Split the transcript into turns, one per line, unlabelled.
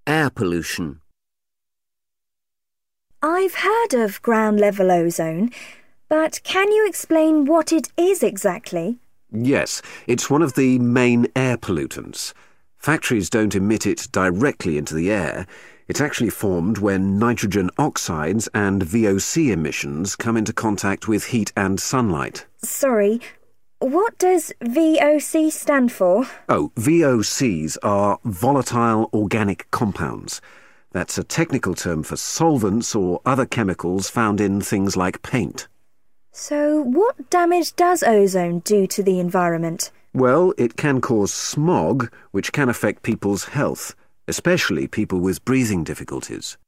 Air pollution.
I've heard of ground-level ozone, but can you explain what it is exactly?
Yes, it's one of the main air pollutants. Factories don't emit it directly into the air. It's actually formed when nitrogen oxides and VOC emissions come into contact with heat and sunlight.
Sorry, what does VOC stand for?
Oh, VOCs are volatile organic compounds. That's a technical term for solvents or other chemicals found in things like paint.
So what damage does ozone do to the environment?
Well, it can cause smog, which can affect people's health, especially people with breathing difficulties.